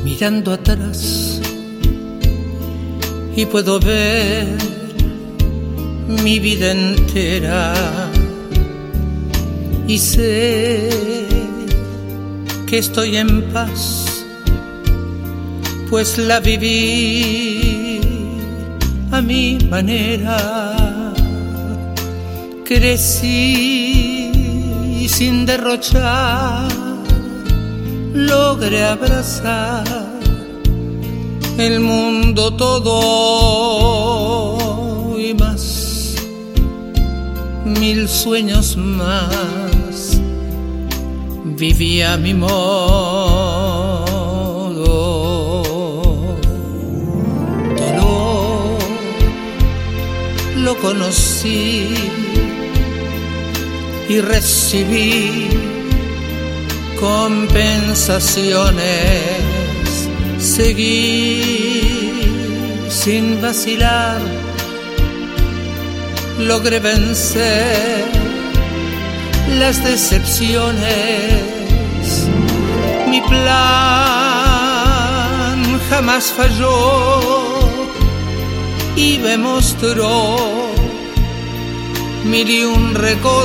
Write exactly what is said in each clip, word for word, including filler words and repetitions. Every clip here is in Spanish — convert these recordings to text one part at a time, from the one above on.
mirando atrás y puedo ver mi vida entera y sé que estoy en paz, pues la viví a mi manera. Crecí sin derrochar, logré abrazar el mundo todo y más, mil sueños más, vivía a mi modo. Dolor lo conocí y recibí compensaciones. Seguí sin vacilar, logré vencer las decepciones. Mi plan jamás falló y me mostró mil y un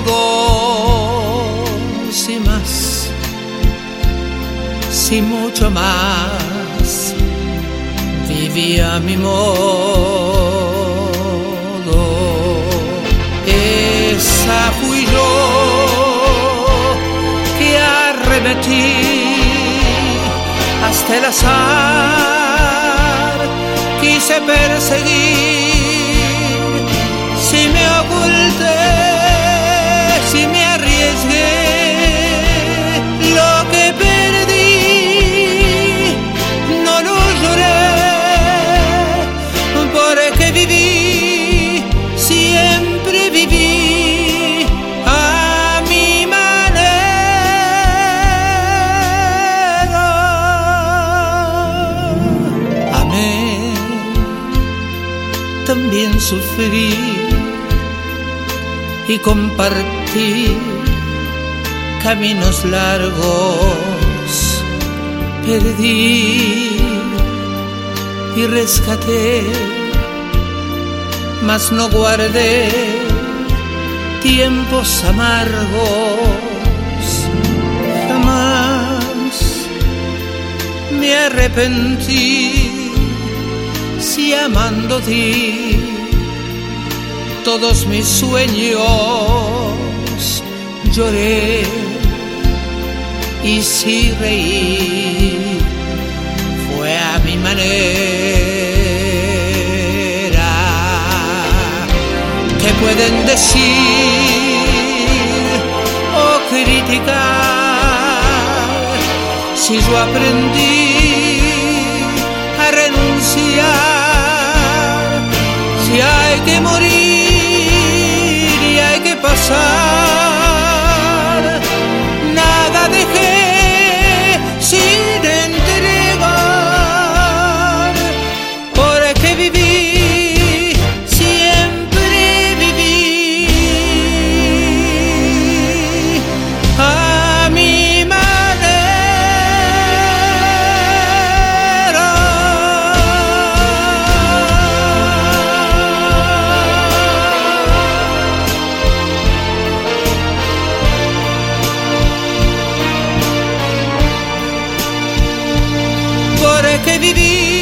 recodos y más, y mucho más, vivía a mi modo. Esa fui yo que arremetí hasta el azar, quise perseguir, si me oculté, si me arriesgué, lo que perdí no lo lloré, porque viví, siempre viví a mi manera. Amé, también sufrí y compartí caminos largos, perdí y rescaté, mas no guardé tiempos amargos. Jamás me arrepentí si amando di todos mis sueños, lloré y si reí fue a mi manera. ¿Qué pueden decir o criticar si yo aprendí a renunciar? Si hay que morir y hay que pasar, nada dejé sin entregar, porque viví, siempre viví a mi manera. Porque viví